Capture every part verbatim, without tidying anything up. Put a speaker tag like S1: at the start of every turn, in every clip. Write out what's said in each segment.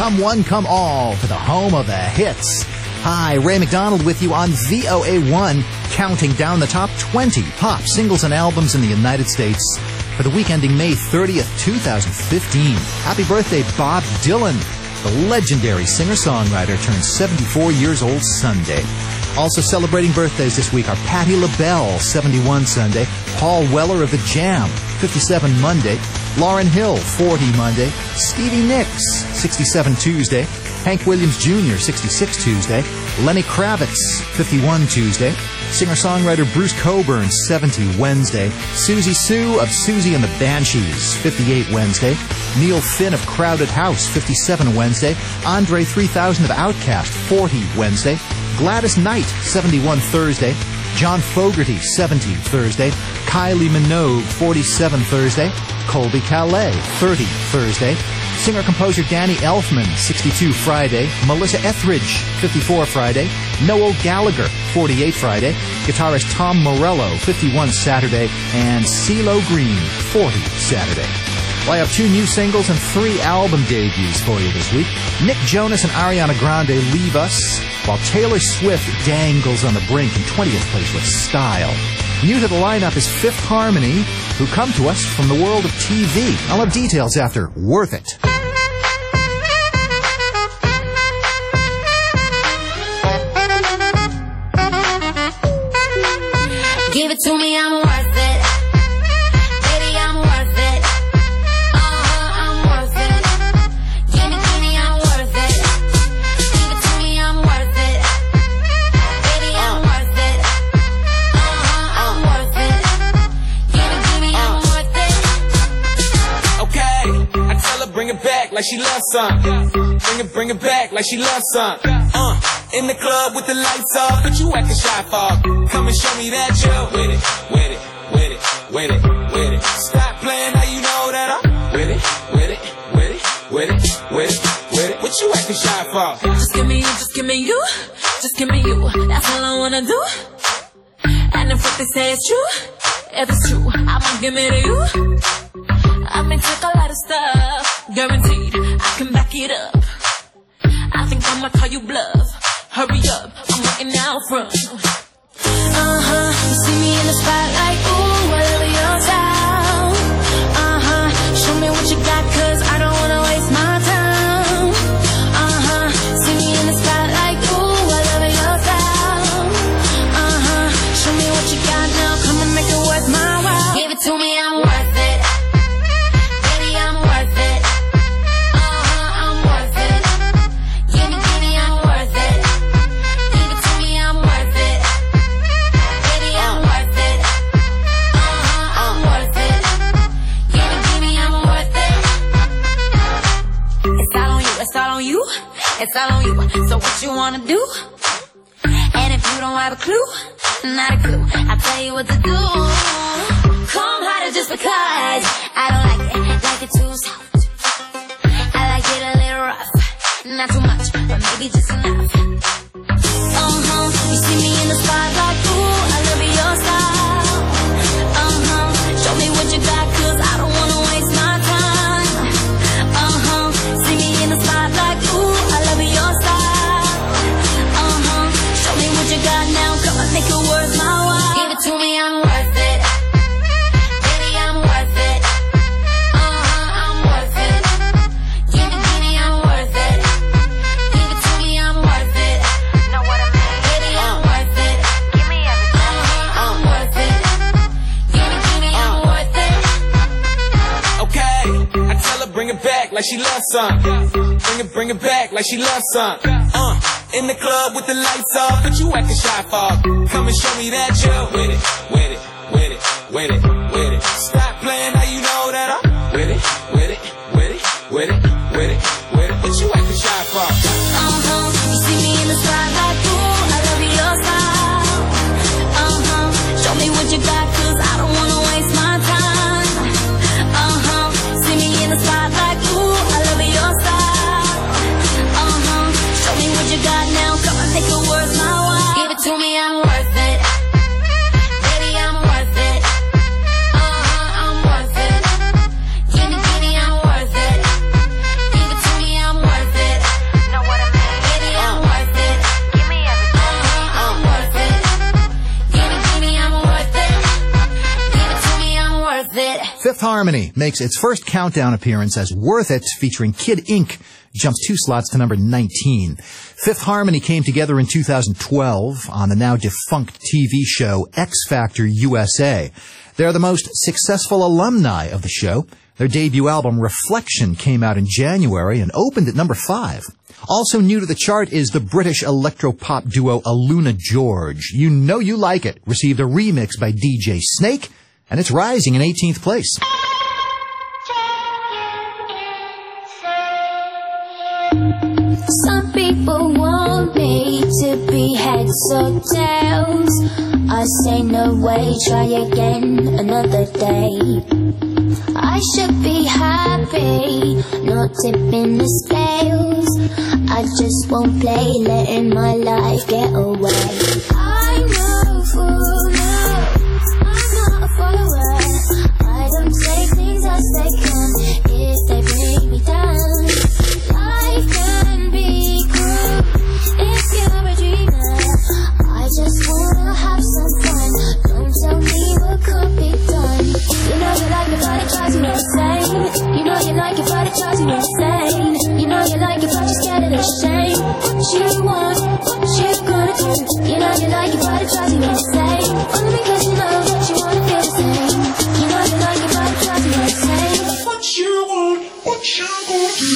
S1: Come one, come all to the home of the hits. Hi, Ray McDonald with you on V O A one, counting down the top twenty pop singles and albums in the United States for the week ending May thirtieth, twenty fifteen. Happy birthday, Bob Dylan. The legendary singer-songwriter turned seventy-four years old Sunday. Also celebrating birthdays this week are Patti LaBelle, seventy-one Sunday, Paul Weller of The Jam, fifty-seven Monday, Lauryn Hill, forty Monday, Stevie Nicks, sixty-seven Tuesday, Hank Williams Junior, sixty-six Tuesday, Lenny Kravitz, fifty-one Tuesday, singer-songwriter Bruce Cockburn, seventy Wednesday, Susie Sue of Susie and the Banshees, fifty-eight Wednesday, Neil Finn of Crowded House, fifty-seven Wednesday, Andre three thousand of Outkast, forty Wednesday, Gladys Knight, seventy-one Thursday, John Fogerty, seventy Thursday, Kylie Minogue, forty-seven Thursday, Colby Calais, thirty Thursday, singer-composer Danny Elfman, sixty-two Friday, Melissa Etheridge, fifty-four Friday, Noel Gallagher, forty-eight Friday, guitarist Tom Morello, fifty-one Saturday, and CeeLo Green, forty Saturday. Well, I have two new singles and three album debuts for you this week. Nick Jonas and Ariana Grande leave us, while Taylor Swift dangles on the brink in twentieth place with Style. New to the lineup is Fifth Harmony, who come to us from the world of T V. I'll have details after Worth It.
S2: Give it to me, I'm worth it. Baby, I'm worth it. Uh-huh, I'm worth it. Give it to me, I'm worth it. Give it to me, I'm worth it. Baby, I'm worth it. Uh-huh, I'm worth it. Give it to me, I'm worth it.
S3: Okay, I tell her bring it back like she loves some. Bring it, bring it back like she loves some. Uh. In the club with the lights off, but you acting shy for. Come and show me that you're with it, with it, with it, with it, with it. Stop playing, now you know that I'm with it, with it, with it, with it, with it, with it. What you acting shy for?
S2: Just give me you, just give me you, just give me you. That's all I wanna do. And if what they say is true, if it's true, I'ma give it to you. I may take a lot of stuff, guaranteed I can back it up. I think I'ma call you bluff. Hurry up, I'm waiting out front. Uh-huh, you see me in the spotlight, ooh, I love your style. Uh-huh, show me what you got, cause I don't wanna waste my time. Uh-huh, see me in the spotlight, ooh, I love your style. Uh-huh, show me what you got now, come and make it worth my while. Give it to me, I'm worth it. Baby, I'm worth it. Uh-huh, I'm worth it. Give me, give me, I'm worth it. It's all on you, it's all on you. So what you wanna do? And if you don't have a clue, not a clue, I'll tell you what to do. Come harder just because I don't like it, like it too soft. I like it a little rough, not too much, but maybe just enough. Uh-huh, you see me in the spotlight, ooh, I love your style. Uh-huh, show me what you got, cause I don't wanna waste my time. Uh-huh, see me in the spotlight, ooh, I love your style. Uh-huh, show me what you got now, come on, make it worth my while. Give it to me, I'm worth it. Baby, I'm worth it. Uh-huh, I'm worth it. Give it to me, I'm worth it. Give it to me, I'm worth it. Know what I mean? Baby, I'm worth it. Give me everything. Uh-huh, I'm worth it. Give it to me, I'm worth it.
S3: Okay, I tell her bring it back like she loves some. Bring it, bring it back like she loves some. Uh, in the club with the lights off, but you acting shy for. Come and show me that you're with it, with it, with it, with it, with it. Stop playing, now you know that I'm with it, with it, with it, with it, with it, with it. What you acting shy for?
S2: Uh-huh, you see me in the spotlight, ooh, I love your style. Uh-huh, show me what you got, cause I don't wanna waste my time. Uh-huh, see me in the spotlight, ooh, I love your style. Uh-huh, show me what you got now, come on, make it worth my while. Give it to me, I'm worth it. Baby, I'm worth it. Uh-huh,
S1: Fifth Harmony makes its first countdown appearance as Worth It, featuring Kid Ink, jumps two slots to number nineteen. Fifth Harmony came together in two thousand twelve on the now defunct T V show X Factor U S A. They're the most successful alumni of the show. Their debut album, Reflection, came out in January and opened at number five. Also new to the chart is the British electro-pop duo Aluna George. You Know You Like It received a remix by D J Snake, and it's rising in eighteenth place.
S4: Some people want me to be heads or tails. I say no way, try again another day. I should be happy, not tipping the scales. I just won't play, letting my life get away. I know full well, I'm not a follower. I don't say things as they come if they bring me down. Life can be cruel if you're a dreamer. I just wanna have some fun. Don't tell me what could be done. You know you like it, but it drives you insane. You know you like it, but it drives you insane. You know you like it, but you're scared of the shame. What you want, what you gonna do? You know you like it, but it drives you insane. Only because you know that you wanna feel the same. You know you like it, but it drives you insane. What you want, what you gonna do?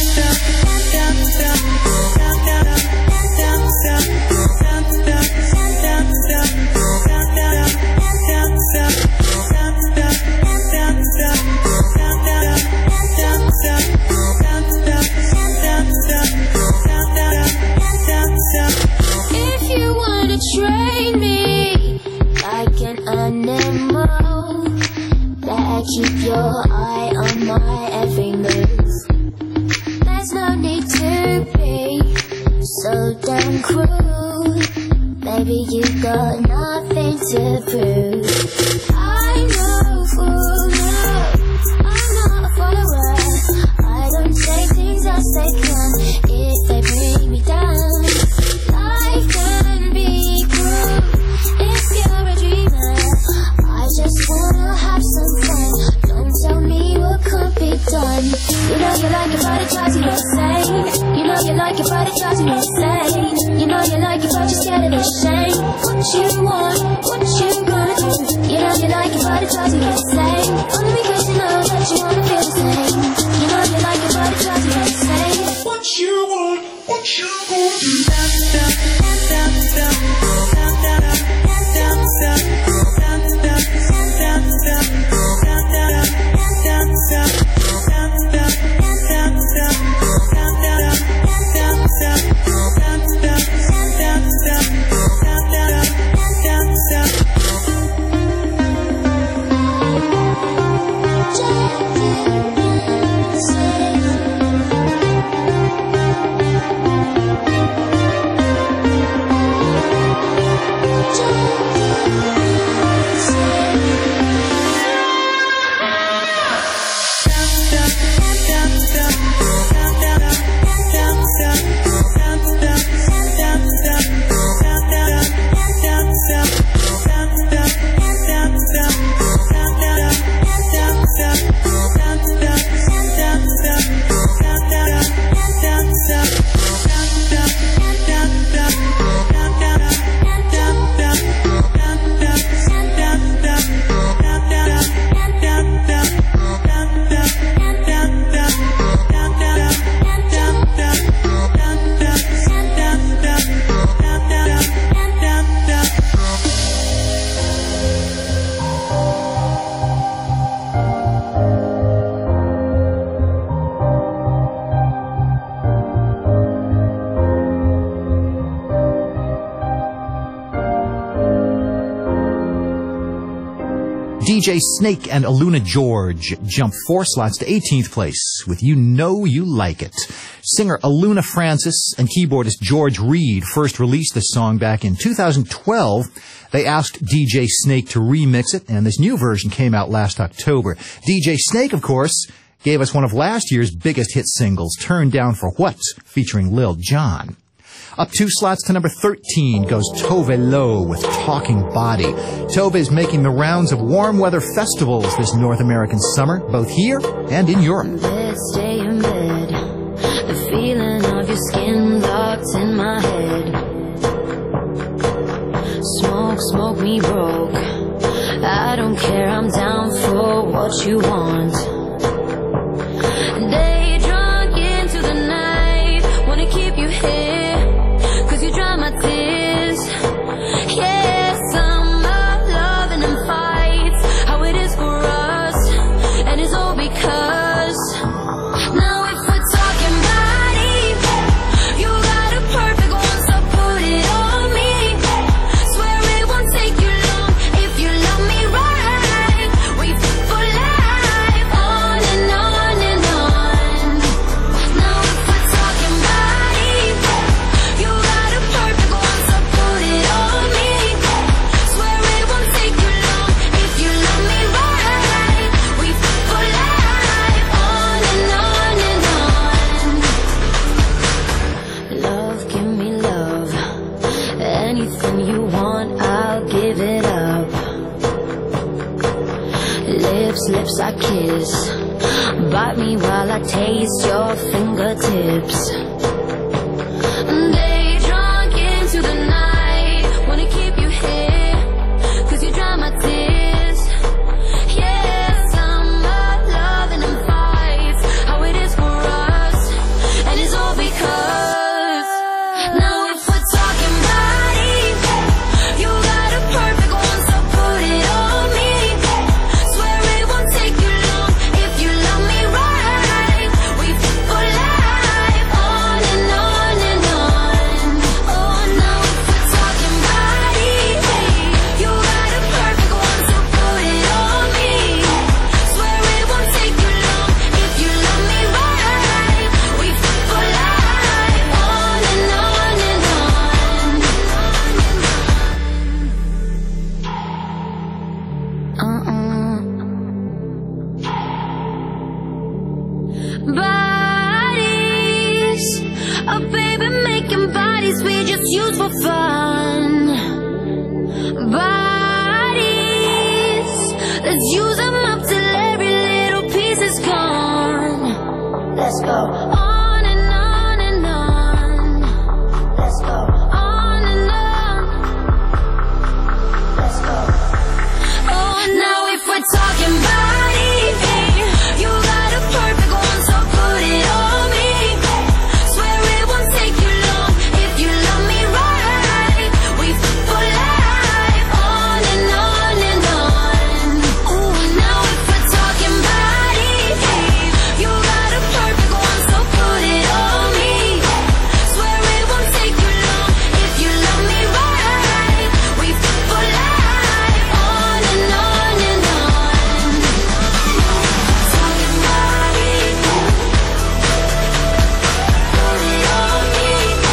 S4: If you wanna train me like an animal, better keep your eye on my every move. There's no need to be so damn cruel. Baby, you got nothing to prove. I know full well I'm not a follower. I don't say things as they come if they bring me down. Life can be cruel if you're a dreamer. I just wanna have some fun. Don't tell me what could be done. You know you like it, but it drives you insane. You know you like it, but it drives you insane. You know you like it, but you're scared of the shame. What you want, what you gonna do? You know you like it, but it drives you insane. Only because you know that you wanna feel the same. You know you like it, but it drives you insane. What you want, what you gonna do?
S1: D J Snake and Aluna George jump four slots to eighteenth place with You Know You Like It. Singer Aluna Francis and keyboardist George Reed first released this song back in two thousand twelve. They asked D J Snake to remix it, and this new version came out last October. D J Snake, of course, gave us one of last year's biggest hit singles, Turn Down for What, featuring Lil Jon. Up two slots to number thirteen goes Tove Lo with Talking Body. Tove is making the rounds of warm weather festivals this North American summer, both here and in Europe.
S4: Let's stay in bed. The feeling of your skin locked in my head. Smoke, smoke me broke. I don't care, I'm down for what you want. Day drunk into the night, wanna keep you here, cause you dry my tears. Yeah, summer, loving and fights, how it is for us, and it's all because now if we're talking body, you got a perfect one, so put it on me. Swear it won't take you long if you love me right. We fit for life, on and on and on. Now if we're talking body, you got a perfect one, so put it on me. Swear it won't take you long if you love me right. We fit for life, on and on and on. Love, give me love. Anything you want, I'll give it up. Lips, lips I kiss. Bite me while I taste your fingertips. Day drunk into the night, wanna keep you here, cause you dry my tears. Yeah, summer, loving and fights, how it is for us, and it's all because now if we're talking body, you got a perfect one, so put it on me. Swear it won't take you long if you love me right. We fit for life, on and on and on. Oh, now if we're talking body, you got a perfect one, so put it on me. Swear it won't take you long if you love me right. We fit for life, on and on and on. Uh-uh. Bodies, oh baby, making bodies we just use for fun. Bodies, let's use them up till every little piece is gone. Let's go on and on and on. Let's go on and on. Let's go. Oh, now if we're talking body, you got a perfect one, so put it on me. Swear it won't take you long if you love me right. We fit for life, on and on and on. Ooh, now if we're talking body, you got a perfect one, so put it on me. Swear it won't take you long if you love me right. We fit for life, on and on and on. Talking body, put it on me.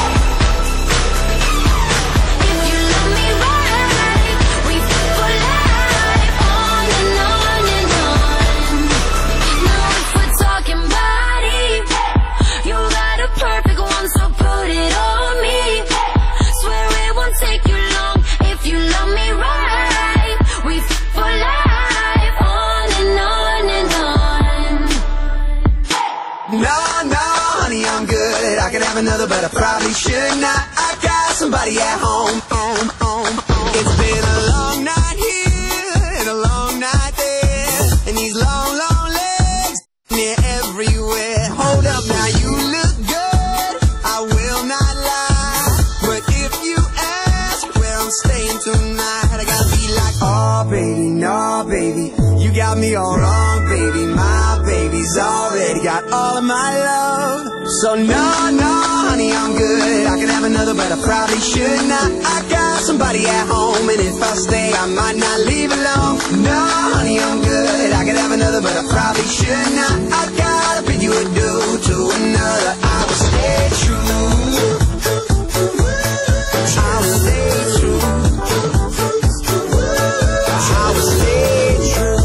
S4: If you love me right, we fit for life, on and on and on. Now if we're talking body, you got a perfect one, so put it on me. Swear it won't take you long if you love me right. We fit for life, on and on and on.
S5: No, no, honey, I'm good. I could have another, but I probably should not. I got somebody at home. home, home, home. It's been a long night here and a long night there, and these long, long legs, they're everywhere. Hold up, now you look good, I will not lie. But if you ask where I'm staying tonight, I gotta be like, oh baby, no baby, you got me all wrong, baby. My baby's already got all of my love. So no, no, honey, I'm good. I could have another, but I probably should not. I got somebody at home, and if I stay, I might not leave alone. No, honey, I'm good. I could have another, but I probably should not. I gotta bid you adieu to another. I will stay true. I will stay true. I will stay true.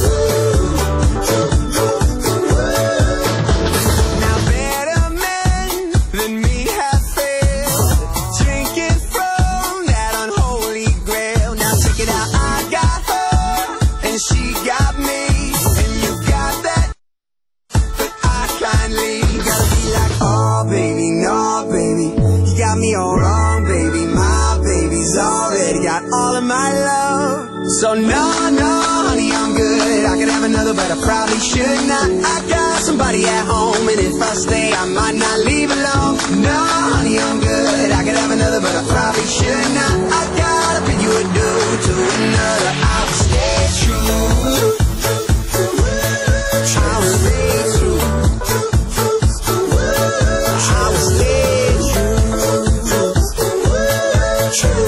S5: Now better men wrong, baby. My baby's already got all of my love. So no, no, honey, I'm good. I could have another, but I probably should not. I got somebody at home, and if I stay, I might not leave alone. No, honey, I'm good. I could have another, but I probably should not. I gotta pay you a due to another. I will stay true. I will stay true. I will stay true.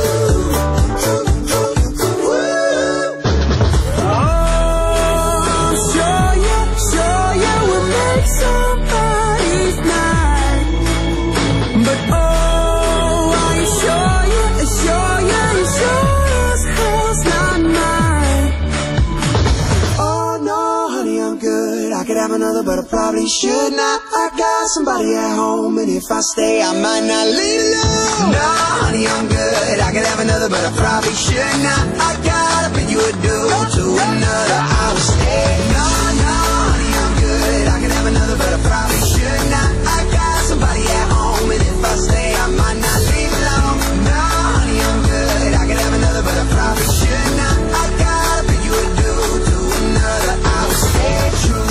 S5: Oh, sure, yeah, sure, yeah, we'll make somebody's night. But oh, are you sure, yeah, sure, yeah, you sure as hell's not mine. Oh no, honey, I'm good. I could have another, but I probably should not. I got somebody at home, and if I stay, I might not leave alone. No, honey, I'm good. I could have another, but I probably should not. I gotta pay you a due to another. I will stay. No, no, honey, I'm good. I could have another, but I probably should not. I got somebody at home, and if I stay, I might not leave alone. No, honey, I'm good. I could have another, but I probably should not. I gotta pay you a due to another. I will stay true.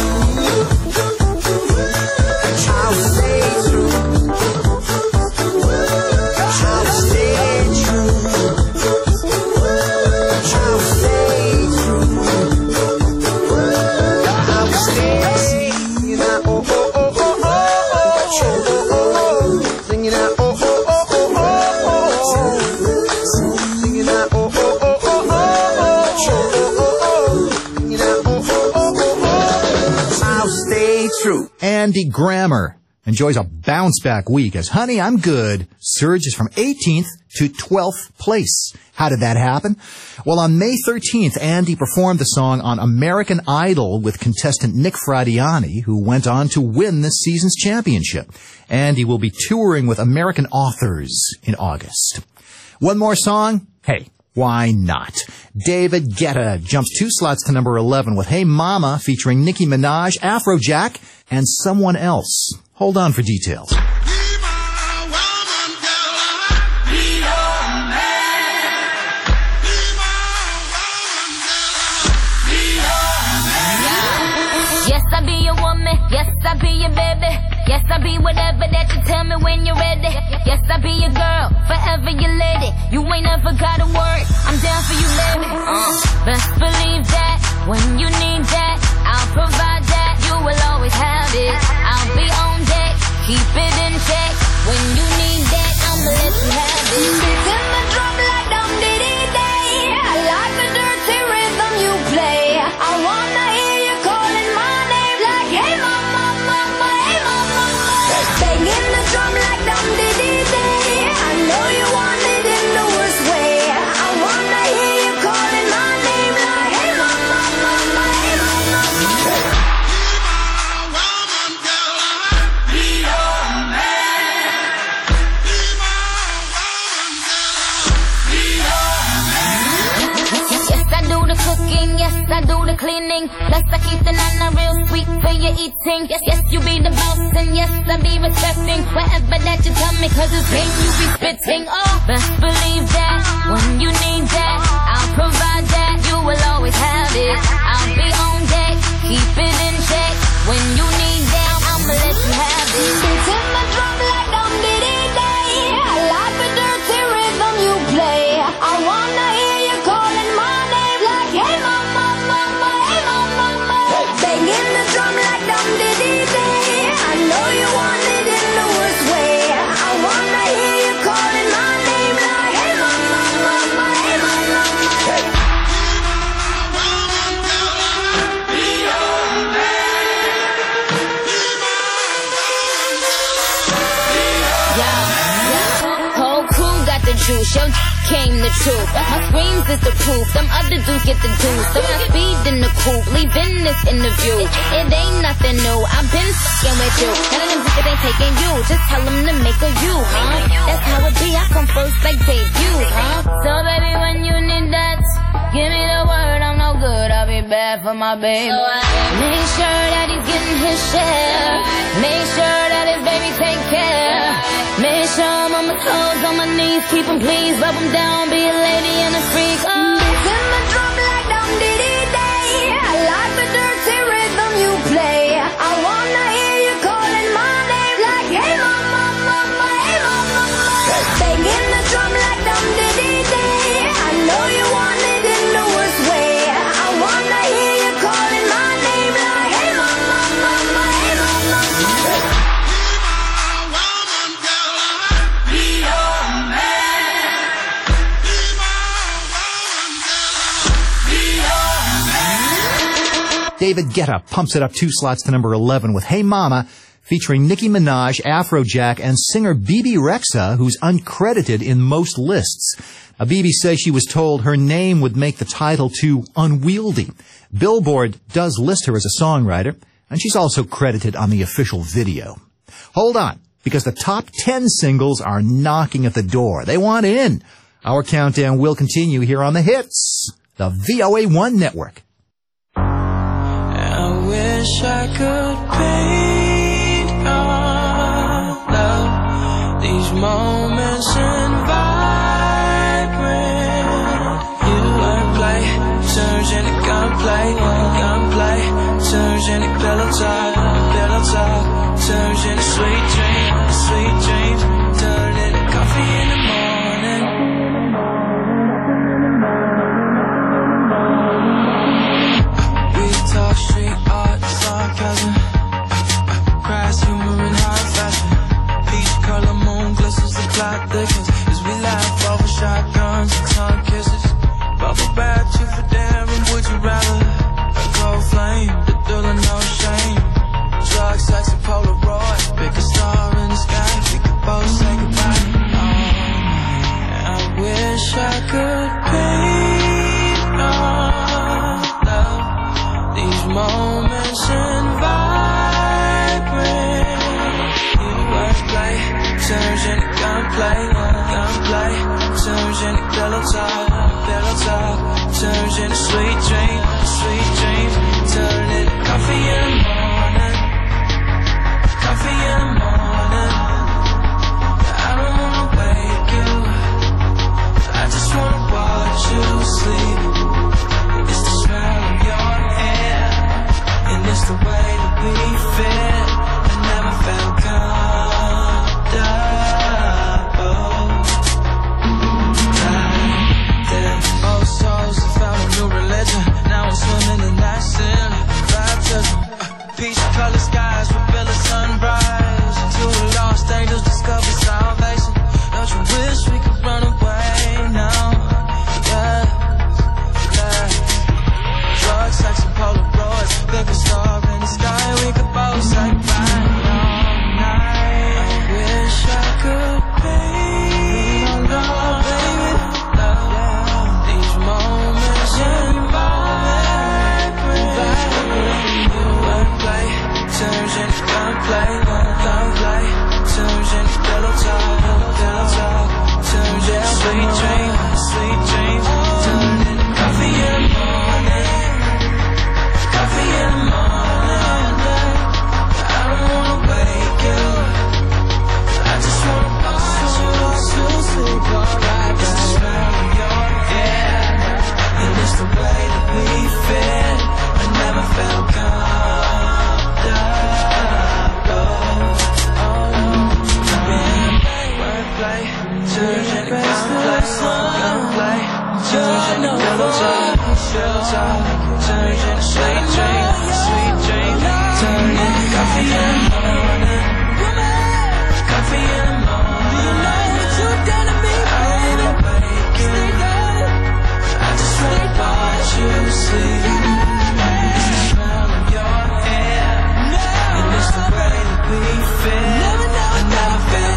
S5: I will stay true. I will stay true. I will stay true. I will stay singing out, oh, oh, oh, oh, oh, oh, singing out, oh, oh, oh, oh, oh, singing out, oh, oh, oh, oh, oh, singing out, oh, oh, oh, oh, oh, I'll stay true.
S1: Andy Grammer enjoys a bounce-back week as Honey, I'm Good surges from eighteenth to twelfth place. How did that happen? Well, on May thirteenth, Andy performed the song on American Idol with contestant Nick Fradiani, who went on to win this season's championship. Andy will be touring with American Authors in August. One more song? Hey, why not? David Guetta jumps two slots to number eleven with Hey Mama featuring Nicki Minaj, Afrojack, and someone else. Hold on for details.
S2: Yes, I be your woman. Yes, I be your baby. Yes, I be whatever that you tell me when you're ready. Yes, I be your girl, forever your lady. You ain't never got a word, I'm down for you, baby. Uh, best believe that, when you need that, I'll provide that. You will always have it. I'll be on deck, keep it in check. When you need that, I'ma let you have it. It's in the drum like dum diddy day. I like the dirty rhythm you play. I wanna hear you calling my name like hey mama, mama, hey mama. Banging the drum like dum diddy day. I know you want it in the worst way. I wanna hear you calling my name like hey mama, mama, hey mama. Yes, I do the cooking, yes, I do the cleaning. Plus I keep the nana real sweet for your eating. Yes, yes, you be the boss, and yes, I be respecting whatever that you tell me, cause it's game you be spitting. Oh, best believe that, when you need that, I'll provide that. You will always have it. I'll be on deck, keep it in check. When you need that, I'ma let you have it. It's in the drum like dum diddy day. I like the dirty rhythm you play. I wanna hear you calling my name like hey mama, mama, hey mama, mama. Banging the drum like dum diddy day. I know you want it in the worst way. I wanna hear you calling my name like hey mama, mama, hey mama, mama. Whole crew got the juice, your came the truth. My screams is the proof, them other dudes get the juice. So I speed in the coupe, leaving this interview. It ain't nothing new, I've been f***ing with you. None of them niggas ain't taking you, just tell them to make a you, huh? That's how it be, I come first like debut, huh? So baby, when you need that, give me the word, I'm no good, I'll be bad for
S4: for my baby. So I make sure that he's getting his share. Make sure that his baby take care. Make sure I'm on my toes, on my knees. Keep him please, rub him down, be a lady and a freak. Oh. Beating the drum like Dum Diddy Day. I like the dirty rhythm you play. I wanna hear you calling my name like, hey mama, mama, hey mama, mama. Banging the drum like Dum Diddy Day. I know you want it in the worst way. I wanna hear you calling my name like, hey mama, mama, hey mama, mama.
S1: David Guetta pumps it up two slots to number eleven with Hey Mama, featuring Nicki Minaj, Afrojack, and singer Bebe Rexha, who's uncredited in most lists. Now, Bebe says she was told her name would make the title too unwieldy. Billboard does list her as a songwriter, and she's also credited on the official video. Hold on, because the top ten singles are knocking at the door. They want in. Our countdown will continue here on The Hits, the V O A one Network.
S6: I wish I could paint our love, these moments in vibrant. You wordplay turns into gunplay, gunplay turns into pillow talk, pillow talk turns into sweet dreams, sweet dreams turn into coffee in the morning. We talk street art, sarcasm, crass humor in high fashion. Peach color moon glistens, the clock thickens as we laugh over shotguns and tongue kisses. Bubble bath, you for daring, would you rather? A cold flame, the thrill of no shame. Drug, sex, and Polaroid. Pick a star in the sky, we could both say goodbye. Oh, I wish I could paint our love, these moments in vibrant. You wordplay turns into gunplay, gunplay turns into pillow talk, pillow talk turns into sweet dreams, sweet dreams turn into coffee in the morning, coffee in the morning. I don't wanna wake you, I just wanna watch you sleep. It's the smell of your hair, and it's the way that we fit. I never felt comfortable like this. Old souls have found a new religion. Now I'm swimming in that sin. Baptism, uh, peach colored skies reveal a sunrise. Two lost angels discover salvation. Don't you wish we could run away now? Yeah, yeah. Drugs, sex, and Polaroids. Pick a star in the sky, we could both say goodbye all night. I wish I could paint our baby love, these moments in vibrant. You wordplay turns into gunplay, gunplay turns into pillow talk, pillow talk turns into sweet dreams, sweet dreams turn into coffee in the morning, coffee in the morning. I don't wanna wake you, I just wanna watch you sleep alright. It's the smell of your hair, and it's the way that we fit. I never felt comfortable. Oh no, wordplay turns into gunplay, gunplay turns into pillow talk, pillow talk turns into sweet dreams, sweet dreams turn into coffee in the morning, coffee in the morning. You know what you done to me, I don't wanna wake you, I just wanna watch you sleep. It's the smell of your hair, and it's the way that we fit. I never felt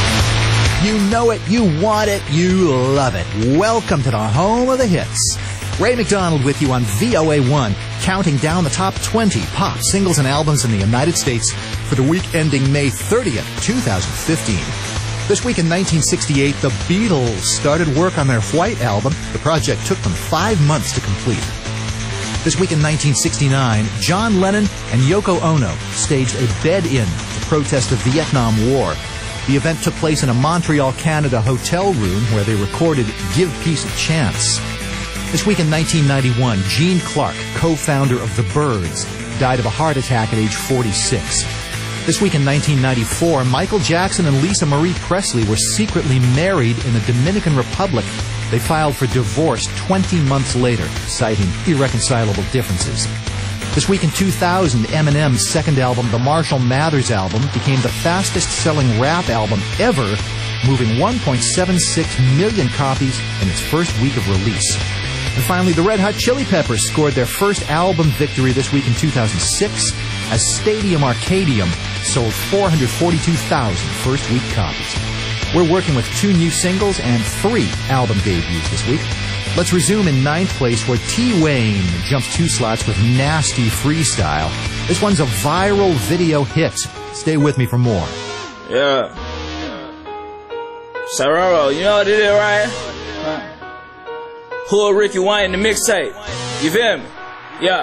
S1: You know it, you want it, you love it. Welcome to the home of the hits. Ray McDonald with you on V O A one, counting down the top twenty pop singles and albums in the United States for the week ending May thirtieth, twenty fifteen. This week in nineteen sixty-eight, the Beatles started work on their White Album. The project took them five months to complete. This week in nineteen sixty-nine, John Lennon and Yoko Ono staged a bed-in to protest the Vietnam War. The event took place in a Montreal, Canada hotel room where they recorded Give Peace a Chance. This week in nineteen ninety-one, Gene Clark, co-founder of The Byrds, died of a heart attack at age forty-six. This week in nineteen ninety-four, Michael Jackson and Lisa Marie Presley were secretly married in the Dominican Republic. They filed for divorce twenty months later, citing irreconcilable differences. This week in two thousand, Eminem's second album, the Marshall Mathers album, became the fastest-selling rap album ever, moving one point seven six million copies in its first week of release. And finally, the Red Hot Chili Peppers scored their first album victory this week in two thousand six, as Stadium Arcadium sold four hundred forty-two thousand first-week copies. We're working with two new singles and three album debuts this week. Let's resume in ninth place, where T-Wayne jumps two slots with Nasty Freestyle. This one's a viral video hit. Stay with me for more.
S7: Yeah. Sororo, you know what it is, right? Huh? Who Ricky Wayne the mixtape? You feel me? Yeah.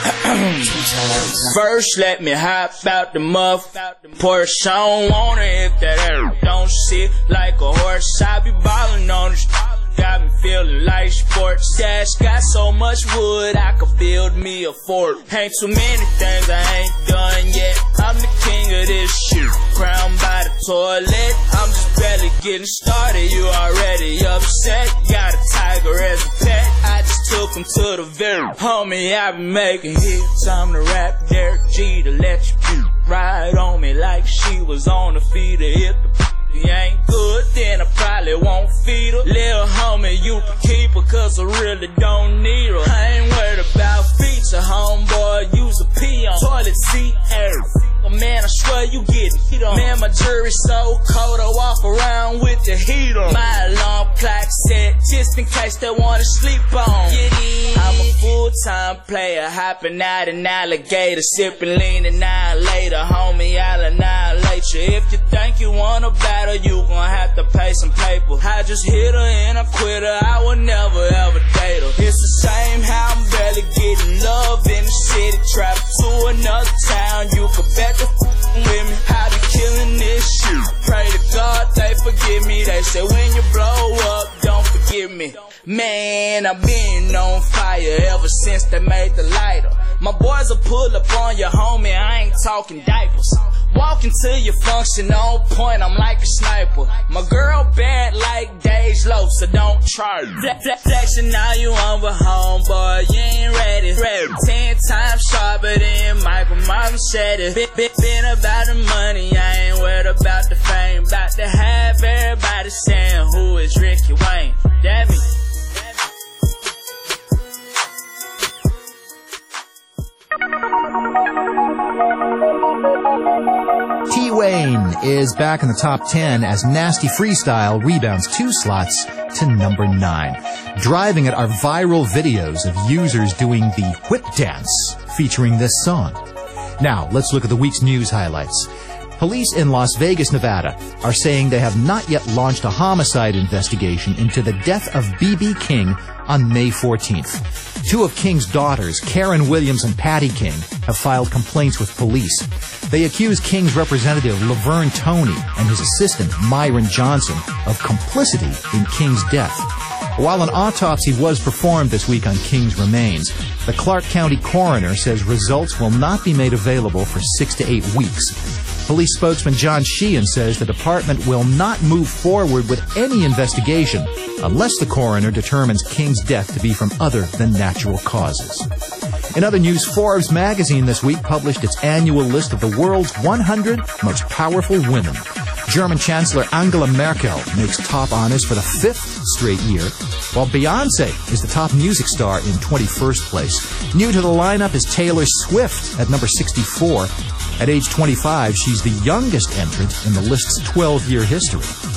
S7: First, let me hop out the muff. Porsche, I don't want it if that air don't sit like a horse. I be ballin' on the got me feeling like sports. Dash got so much wood, I could build me a fort. Ain't too many things I ain't done yet. I'm the king of this shit, crowned by the toilet. I'm just barely getting started, you already upset. Got a tiger as a pet, I just took him to the very. Homie, I been making hits, I'm the rap Derek G to let you ride on me like she was on the feeder. If the you ain't good, then I probably won't feed her. Little homie, you can keep her, cause I really don't need her. I ain't worried about feature, homeboy, use a pee on toilet seat air. Man, I swear you getting heat on. Man, my jury's so cold, I walk around with the heat on. My alarm clock set, just in case they wanna sleep on. I'm a full-time player, hopping out an alligator, sipping lean annihilator. Homie, I'll annihilate you. If you think you wanna battle, you gon' have to pay some paper. I just hit her and I quit her, I would never ever date her. It's the same how I'm barely getting love in the city. Travel to another town, you can bet the f***ing with me. I be killing this shit. Pray to God they forgive me. They say when you blow up, don't forgive me. Man, I've been on fire ever since they made the lighter. My boys will pull up on your homie, I ain't talking diapers. Walk into your function on point, I'm like a sniper. My girl bad like Dage Low, so don't try it. Flexing now you on with homeboy, you ain't ready. ready. Ten times sharper than Michael Martin said it. Been, been, been about the money, I ain't worried about the fame. About to have everybody saying who is Ricky Wayne. That me.
S1: T-Wayne is back in the top ten as Nasty Freestyle rebounds two slots to number nine. Driving it are viral videos of users doing the whip dance featuring this song. Now, let's look at the week's news highlights. Police in Las Vegas, Nevada are saying they have not yet launched a homicide investigation into the death of B B King on May fourteenth. Two of King's daughters, Karen Williams and Patty King, have filed complaints with police. They accuse King's representative Laverne Toney and his assistant Myron Johnson of complicity in King's death. While an autopsy was performed this week on King's remains, the Clark County coroner says results will not be made available for six to eight weeks. Police spokesman John Sheehan says the department will not move forward with any investigation unless the coroner determines King's death to be from other than natural causes. In other news, Forbes magazine this week published its annual list of the world's one hundred most powerful women. German Chancellor Angela Merkel makes top honors for the fifth straight year, while Beyoncé is the top music star in twenty-first place. New to the lineup is Taylor Swift at number sixty-four. At age twenty-five, she's the youngest entrant in the list's twelve-year history.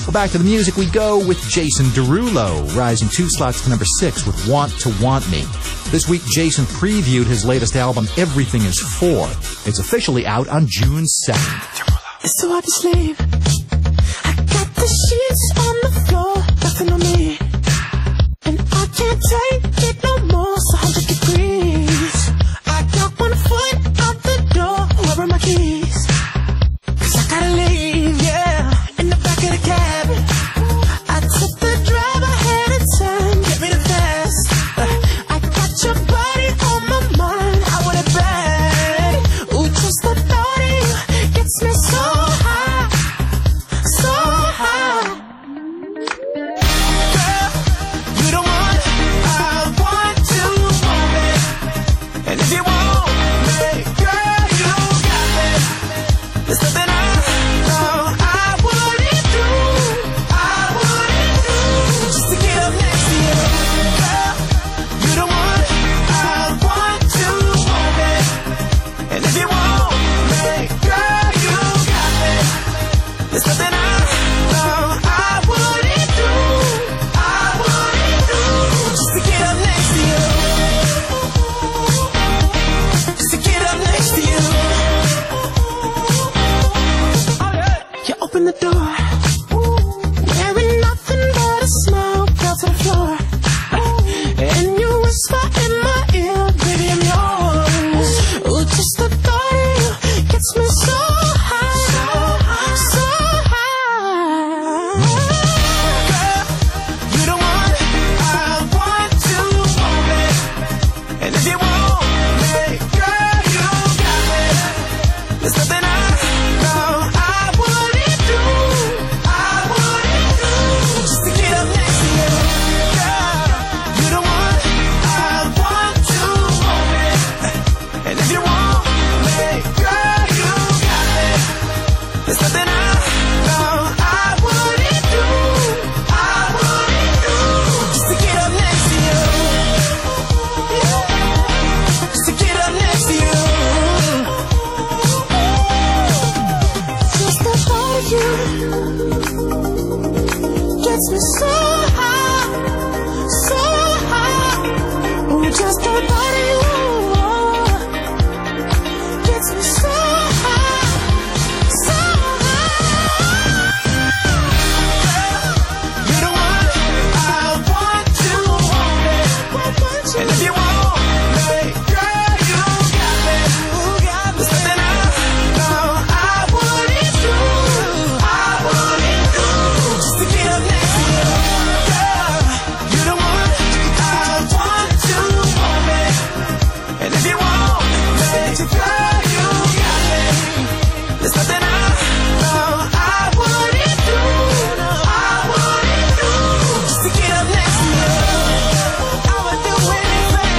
S1: Well, back to the music we go with Jason Derulo, rising two slots to number six with Want to Want Me. This week, Jason previewed his latest album, Everything Is Four. It's officially out on June second.
S6: It's so hard to sleep. I got the sheets on the floor, nothing on me. And I can't take it no more, it's one hundred degrees. I got one foot out the door, where are my keys? Cause I gotta leave, yeah, in the back of the cab. I took the drive ahead of time, get me the fast. I got your body on my mind, I want it bad. Ooh, just the thought of you gets me so high, so high. Girl, you the one I want to want it. And if you want me, girl, you got me. There's nothing I know I wouldn't do, I wouldn't do, just to get up next to you. Girl, you the one I want to want it. And if you want me, girl, you got me. There's nothing I know I wouldn't do, I wouldn't do, just to get up next to you, just to get up next to you. You open the door, wearing nothing but a smile, fell to the floor. And you whisper in my ear, baby, I'm yours. Ooh, just the thought of you gets me so high, so high. Girl, you the one I want to want it. And if you want me, girl, you got me. There's nothing I know I wouldn't do, I wouldn't do, just to get up next to you. Girl, you the one I want to want it. And if you want me, girl, you got me. There's nothing I know I wouldn't do, I wouldn't do, just to get up next to you, just to get up next to you. Just the thought of you gets me so high, so high. Oh, just the thought of you gets me so high, so high. Girl, you're the one I want to want it. And if you want me, girl, you got me. There's nothing I know I wouldn't do, I wouldn't do, just to get up next to you. Girl, you're the one I want to want it. And if you want me, girl, you got me. There's nothing I know I wouldn't do, I wouldn't do, just to get up next to you. I would do anything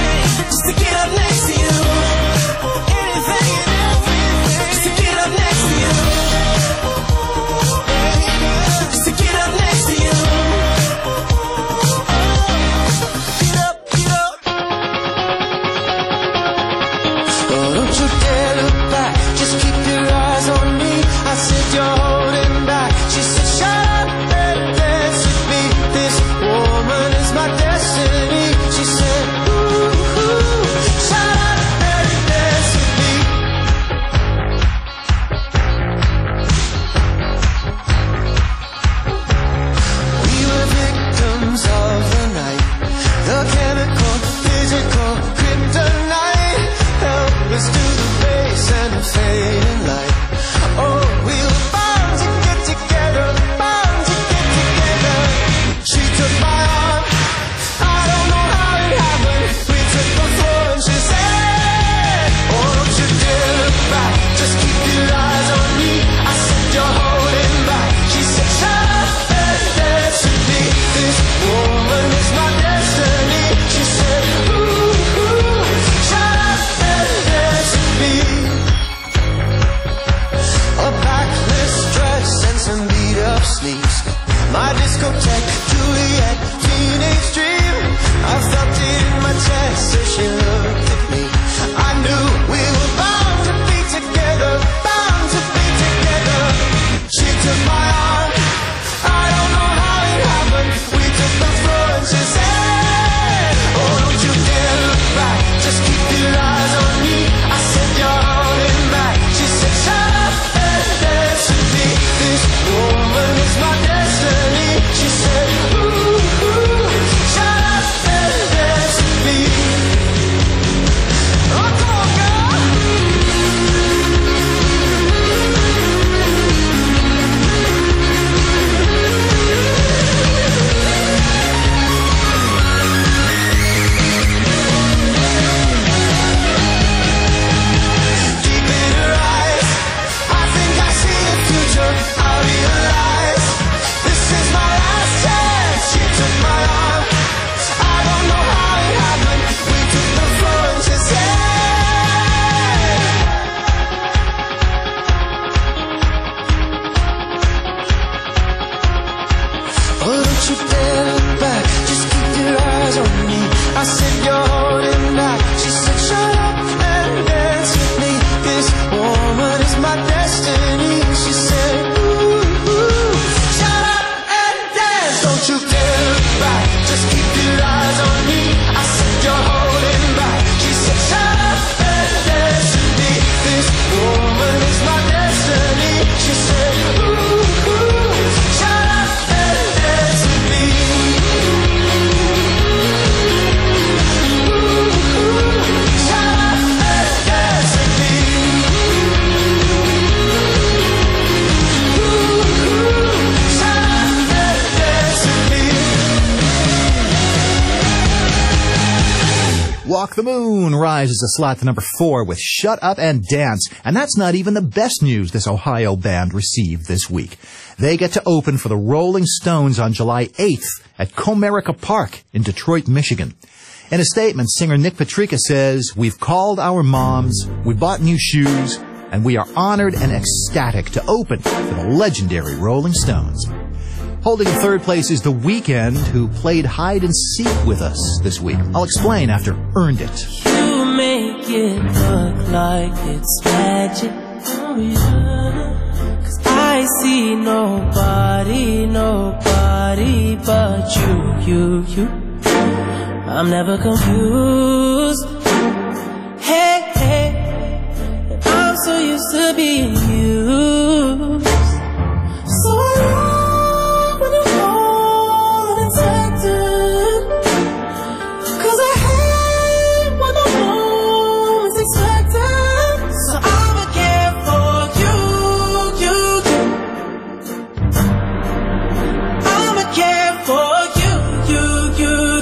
S1: Walk the Moon rises a slot to number four with Shut Up and Dance. And that's not even the best news this Ohio band received this week. They get to open for the Rolling Stones on July eighth at Comerica Park in Detroit, Michigan. In a statement, singer Nick Patrica says, "We've called our moms, we bought new shoes, and we are honored and ecstatic to open for the legendary Rolling Stones." Holding third place is The Weeknd, who played hide and seek with us this week. I'll explain after Earned It.
S8: You make it look like it's magic. Oh, yeah. 'Cause I see nobody, nobody but you, you, you. I'm never confused. Hey, hey, I'm so used to being used. So long when I'm all unexpected. 'Cause I hate when the moment's expected. So I'ma care for you, you, you. I'ma care for you, you, you.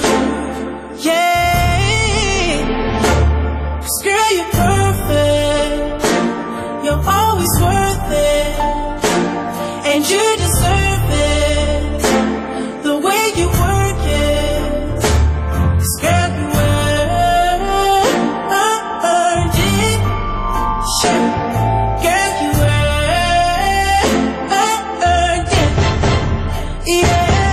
S8: Yeah, 'cause girl, you're perfect. You're always worth it, and you deserve it. The way you work it, 'cause girl, you earned it. Sure, girl, you earned it. Yeah.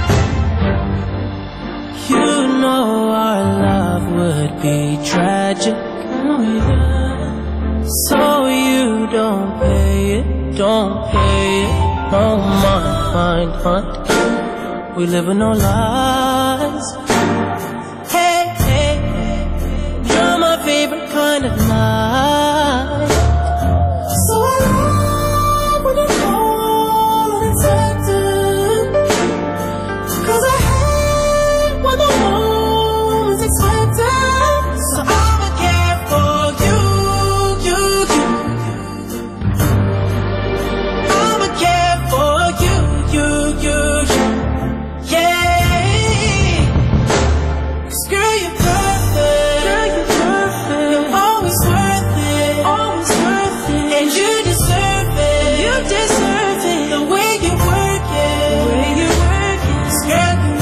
S8: You know our love would be tragic. Oh, yeah. So you don't pay it, don't pay it. Oh, mind, mind, mind. We live in no lies. Hey, hey, you're my favorite kind of night. So I love when you're all unexpected. 'Cause I hate when the moment's expected. So I'ma care for you, you, you. I'ma care for you, you, you, you. Yeah. 'Cause girl, you're perfect. Girl, you're perfect. You're always worth it, always worth it. And you deserve it, you deserve it. The way you work it, the way you work it. 'Cause girl, you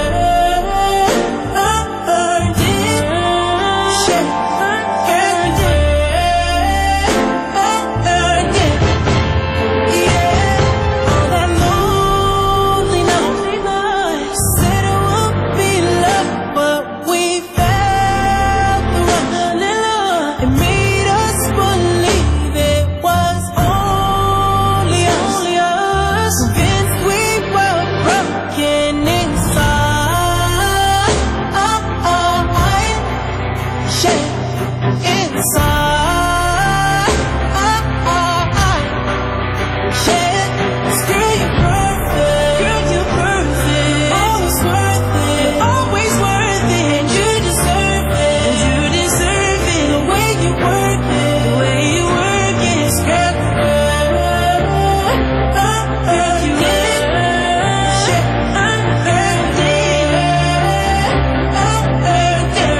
S8: earned it. Shit. Earned it. Earned it. Yeah. All that lonely night. Said it won't be love, but we felt the running love. It made us believe it was only us. Only us. Convinced we were broken inside. Oh, oh, I, yeah, inside. Oh, oh, I, yeah. 'Cause girl, you're perfect. Girl, you're perfect. Always worth it. Always worth it. And you deserve it. And you deserve it. The way you work it. The way you work it. 'Cause girl, you earned it. You earned it. Earned it. Earned it.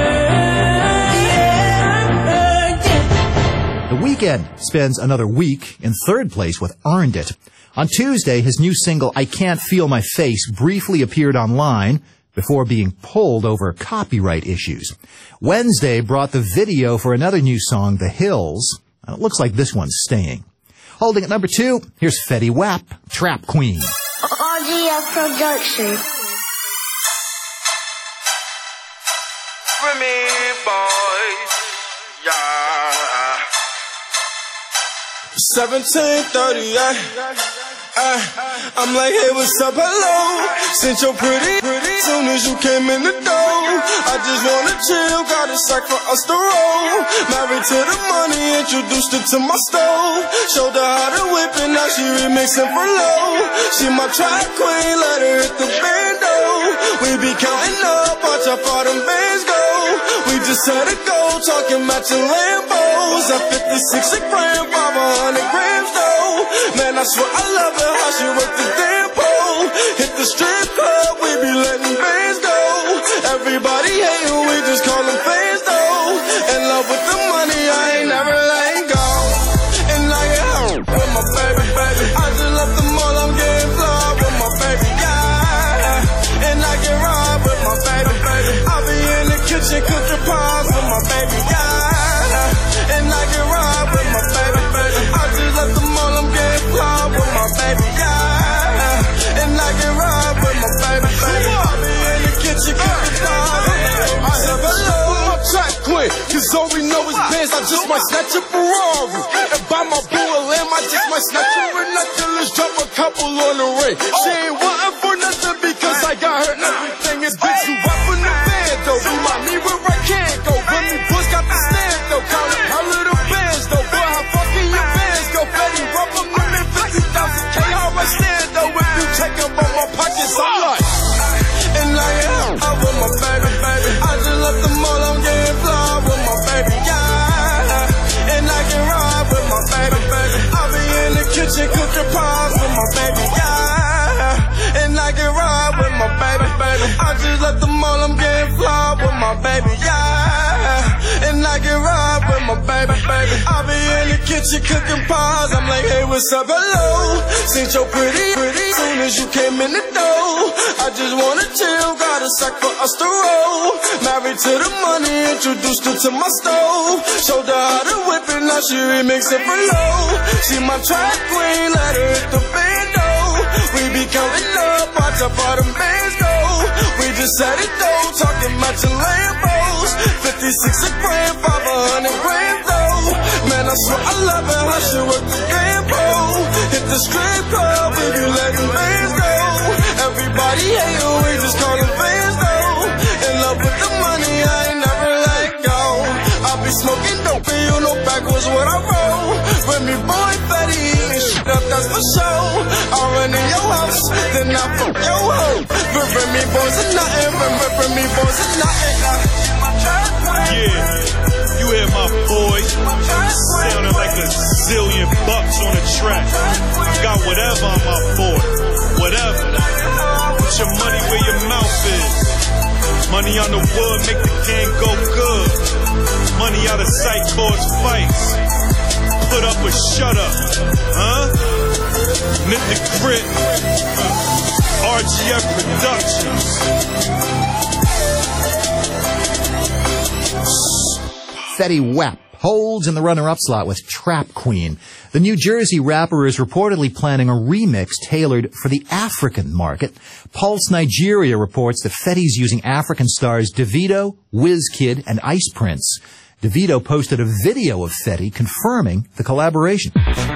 S8: Yeah. Earned it.
S1: The Weeknd spends another week in third place with Earned It. On Tuesday, his new single, I Can't Feel My Face, briefly appeared online before being pulled over copyright issues. Wednesday brought the video for another new song, The Hills, and it looks like this one's staying. Holding at number two, here's Fetty Wap, Trap Queen.
S4: R G F Production.
S9: Remy boys, yeah. seventeen thirty-eight. Uh, I'm like, hey, what's up, hello? Since you're pretty, pretty, soon as you came in the door. I just wanna chill, got a sack for us to roll. Married to the money, introduced her to my stove. Showed her how to whip it, now she remixing for low. She my track queen, let her hit the bando. We be counting up, watch how far them bands go. We just had to go, talking matching Lambos. At fifty-six a gram, five hundred grams though. Man, I swear I love her, how she work the damn pole. Hit the strip club, we be letting bands go. Everybody hating, we just call them fans though. just might snatch a Ferrari. And buy my boo a lamb, I just might snatch her a necklace, drop a couple on the ring. She ain't wantin' for nothing because I got her everything. And bitch, you up in the bed though. Remind me where I can't go. When me boys got the stand though. Count up her little bands though. Boy, how fucking your bands go. Betty, rub them in fifty thousand K. How I stand though. If you check up on my pockets, I'm like. And I am out with my baby, baby. I just left the mall, I'm getting fly with my baby, yeah. And I can ride with my baby, baby. I'll be in the kitchen cooking pies with my baby, yeah. And I can ride with my baby, baby. I just left the mall, I'm getting fly with my baby, yeah. And I can ride with my baby, baby. I'll be in the kitchen cooking pies. I'm like, hey, what's up, hello? Seen your pretty, pretty soon as you came in the door. I just wanna chill, got a sack for us to roll. Married to the money, introduced her to my stove. Showed her how to whip it, now she remix it for low. She my track queen, let her hit the bando. We be counting up, watch how far them bands go. We just set it though, talking matching Lambos. fifty-six a grand, five hundred grand though. Man, I swear I love it, how she work the Gambo. Hit the strip club, we be letting bands go. Everybody hate you, we just call them fans though. In love with the money, I ain't never let go. I be smoking dope and you know backwards what I roll. Remy boy, Fetty, eating shit up, that's for show. I run in your house, then I fuck your hoe. But Remy boys are nothing, Remy, Remy boys are nothing.
S10: Yeah, you hear my voice sounding like a zillion bucks on the track. I got whatever on my board, whatever. Put your money where your mouth is. Money on the wood, make the game go good. Money out of sight cause fights. Put up or shut up, huh? Mythic Grit, uh, R G F Productions.
S1: Fetty Wap holds in the runner-up slot with Trap Queen. The New Jersey rapper is reportedly planning a remix tailored for the African market. Pulse Nigeria reports that Fetty's using African stars Davido, Wizkid, and Ice Prince. Davido posted a video of Fetty confirming the collaboration.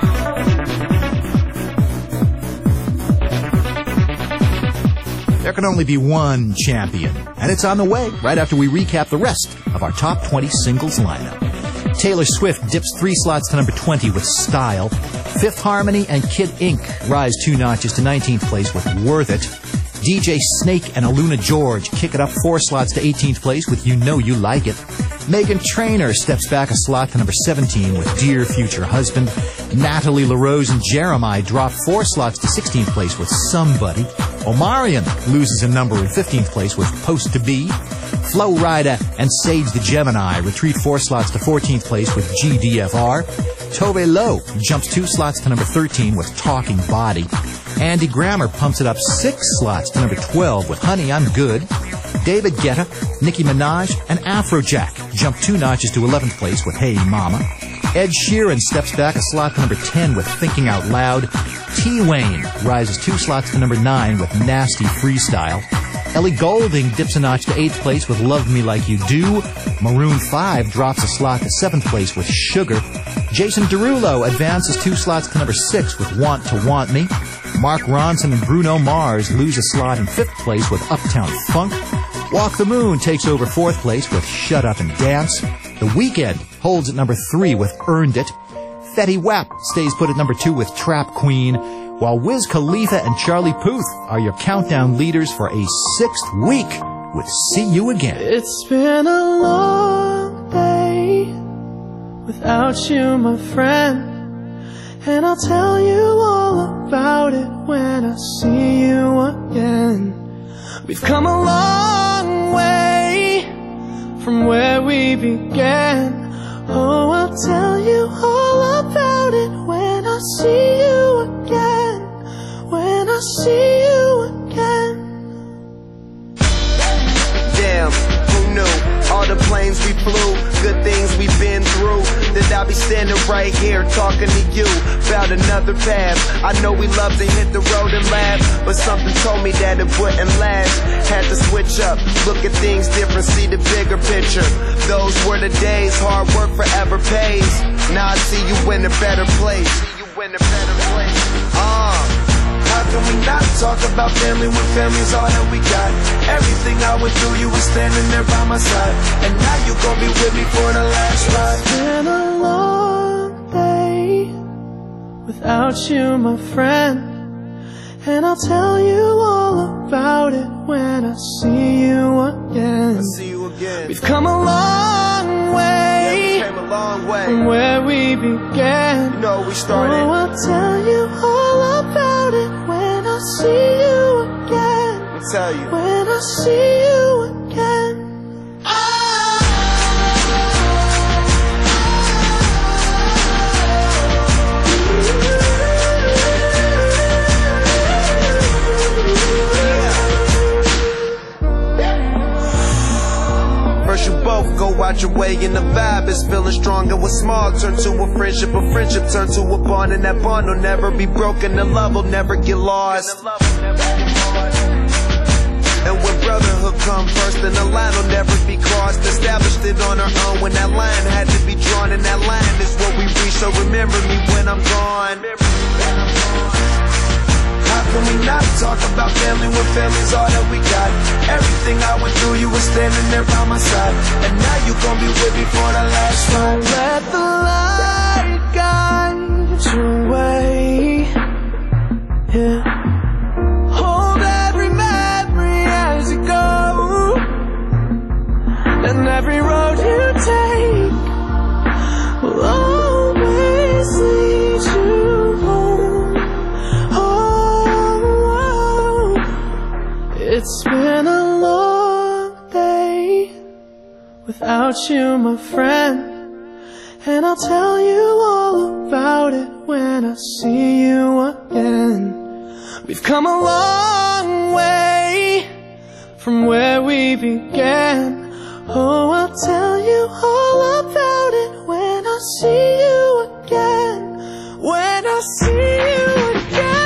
S1: There can only be one champion, and it's on the way right after we recap the rest of our top twenty singles lineup. Taylor Swift dips three slots to number twenty with Style. Fifth Harmony and Kid Ink rise two notches to nineteenth place with Worth It. D J Snake and Aluna George kick it up four slots to eighteenth place with You Know You Like It. Meghan Trainor steps back a slot to number seventeen with Dear Future Husband. Natalie LaRose and Jeremiah drop four slots to sixteenth place with Somebody. Omarion loses a number in fifteenth place with Post to Be. Flo Rida and Sage the Gemini retreat four slots to fourteenth place with G D F R. Tove Lo jumps two slots to number thirteen with Talking Body. Andy Grammer pumps it up six slots to number twelve with Honey, I'm Good. David Guetta, Nicki Minaj, and Afrojack jump two notches to eleventh place with Hey Mama. Ed Sheeran steps back a slot to number ten with Thinking Out Loud. T-Wayne rises two slots to number nine with Nasty Freestyle. Ellie Goulding dips a notch to eighth place with Love Me Like You Do. Maroon five drops a slot to seventh place with Sugar. Jason Derulo advances two slots to number six with Want to Want Me. Mark Ronson and Bruno Mars lose a slot in fifth place with Uptown Funk. Walk the Moon takes over fourth place with Shut Up and Dance. The Weeknd holds at number three with Earned It. Fetty Wap stays put at number two with Trap Queen, while Wiz Khalifa and Charlie Puth are your countdown leaders for a sixth week with See You Again.
S8: It's been a long day without you, my friend, and I'll tell you all about it when I see you again. We've come a long way from where we began. Oh, I'll tell you all about it when I see you again. When I see you again.
S5: Damn, who knew? All the planes we flew, good things we've been through. This
S11: that I'll be standing right here talking to you about another path. I know we love to hit the road and laugh, but something told me that it wouldn't last. Had to switch up, look at things different, see the bigger picture. Those were the days, hard work forever pays. Now I see you in a better place. See you in a better place. Uh, how can we not talk about family when family's all that we got? Everything I went through, you were standing there by my side, and now you gon' be with me for the last ride.
S8: It's been a long day without you, my friend, and I'll tell you all about it when I see you again.
S11: I see you again.
S8: We've come a long way,
S11: yeah, we came a long way
S8: from where we began.
S11: You know we started.
S8: Oh, I'll tell you all about it when I see you again.
S11: Let me tell you.
S8: When I see you again.
S11: You both go out your way and the vibe is feeling strong, and what's small turn to a friendship, a friendship turn to a bond, and that bond will never be broken, the love will never get lost. And when brotherhood come first, then the line will never be crossed. Established it on our own when that line had to be drawn, and that line is what we reach, so remember me when I'm gone. How can we not talk about family when family's all that we got? Everything I went through, you were standing there by my side, and now you gon' be with me for the last ride.
S8: Let the light guide your way. Yeah. Hold every memory as you go, and every road you take will always lead you home. Oh, it's been a long day without you, my friend, and I'll tell you all about it when I see you again. We've come a long way from where we began. Oh, I'll tell you all about it when I see you again. When I see you again.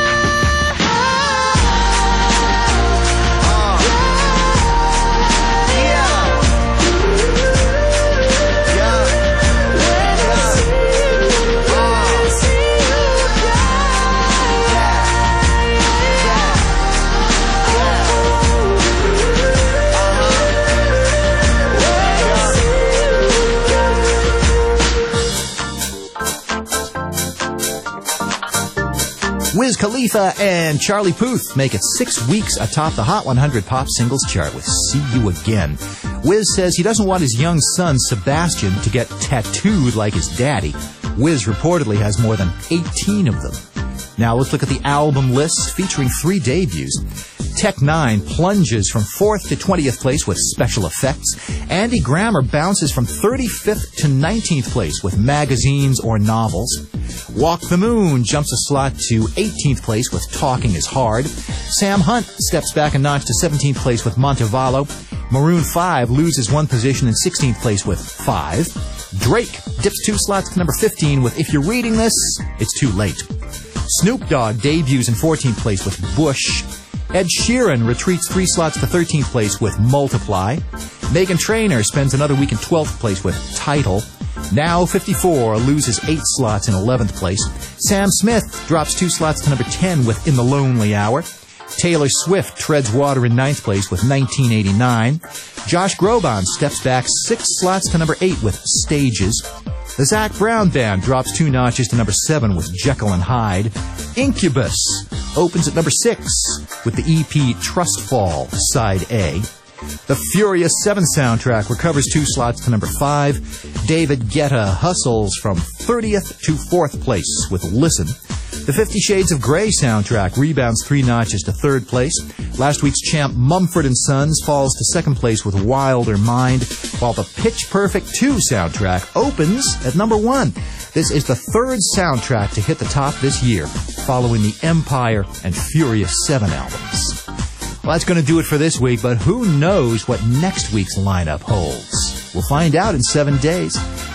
S1: Wiz Khalifa and Charlie Puth make it six weeks atop the Hot one hundred Pop Singles chart with See You Again. Wiz says he doesn't want his young son, Sebastian, to get tattooed like his daddy. Wiz reportedly has more than eighteen of them. Now let's look at the album list featuring three debuts. Tech Nine plunges from fourth to twentieth place with Special Effects. Andy Grammer bounces from thirty-fifth to nineteenth place with Magazines or Novels. Walk the Moon jumps a slot to eighteenth place with Talking is Hard. Sam Hunt steps back a notch to seventeenth place with Montevallo. Maroon five loses one position in sixteenth place with Five. Drake dips two slots to number fifteen with If You're Reading This, It's Too Late. Snoop Dogg debuts in fourteenth place with Bush. Ed Sheeran retreats three slots to thirteenth place with Multiply. Meghan Trainor spends another week in twelfth place with Title. Now fifty-four loses eight slots in eleventh place. Sam Smith drops two slots to number ten with In the Lonely Hour. Taylor Swift treads water in ninth place with nineteen eighty-nine. Josh Groban steps back six slots to number eight with Stages. The Zac Brown Band drops two notches to number seven with Jekyll and Hyde. Incubus opens at number six with the E P Trustfall, Side A. The Furious seven soundtrack recovers two slots to number five. David Guetta hustles from thirtieth to fourth place with Listen. The Fifty Shades of Grey soundtrack rebounds three notches to third place. Last week's champ Mumford and Sons falls to second place with Wilder Mind, while the Pitch Perfect two soundtrack opens at number one. This is the third soundtrack to hit the top this year, following the Empire and Furious seven albums. Well, that's going to do it for this week, but who knows what next week's lineup holds? We'll find out in seven days.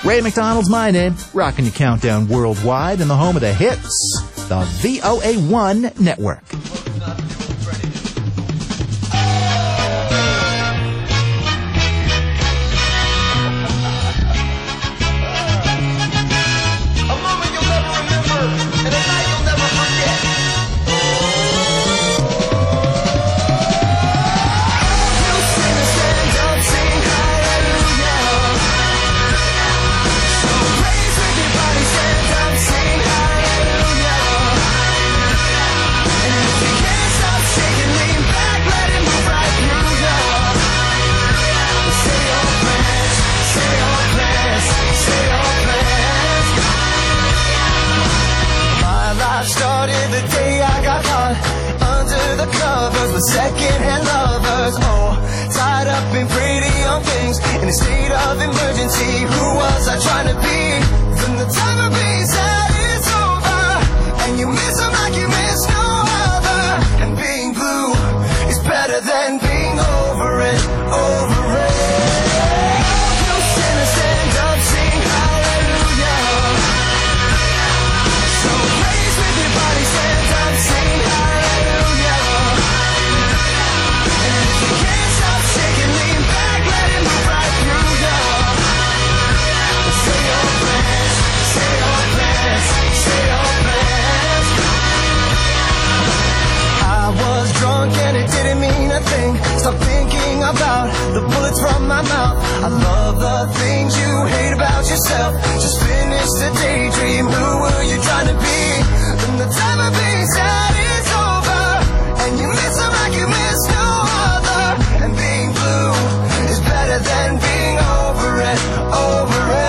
S1: Ray McDonald's my name, rocking your countdown worldwide in the home of the hits, the V O A one Network.
S12: Second-hand lovers, oh, tied up in pretty young things, in a state of emergency. Who was I trying to be? From the time of being sad, it's over, and you miss them like you miss no other. And being blue is better than being over it, over it. You sinners stand up, sing hallelujah. So praise with your body, stand up, sing hallelujah. And it didn't mean a thing. Stop thinking about the bullets from my mouth. I love the things you hate about yourself. Just finish the daydream. Who were you trying to be? When the time of being sad is over, and you miss them like you miss no other. And being blue is better than being over it, over it.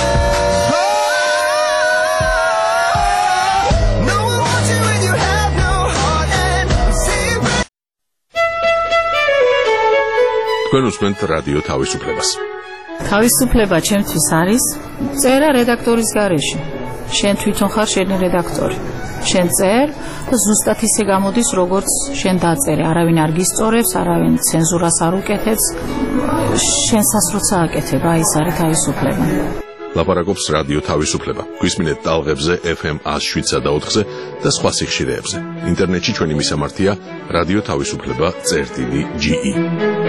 S13: თქვენ უსმენთ რადიო თავისუფლებას.
S14: თავისუფლება ჩემთვის არის წერა რედაქტორის გარეშე. შენ თვითონ ხარ შენი რედაქტორი. შენ წერ და ზუსტად ისე გამოდის, როგორც შენ დაწერე. არავინ არ გისწორებს, არავინ ცენზურას არ უკეთებს. შენსაც როცა აკეთებ, აი ეს არის თავისუფლება.
S13: ლაპარაკობს რადიო თავისუფლება. გვისმინეთ ტალღებზე F M one oh seven და ოთხზე და სხვა სიხშირეებზე. ინტერნეტში ჩვენი მისამართია რადიო თავისუფლება წერტილი G E.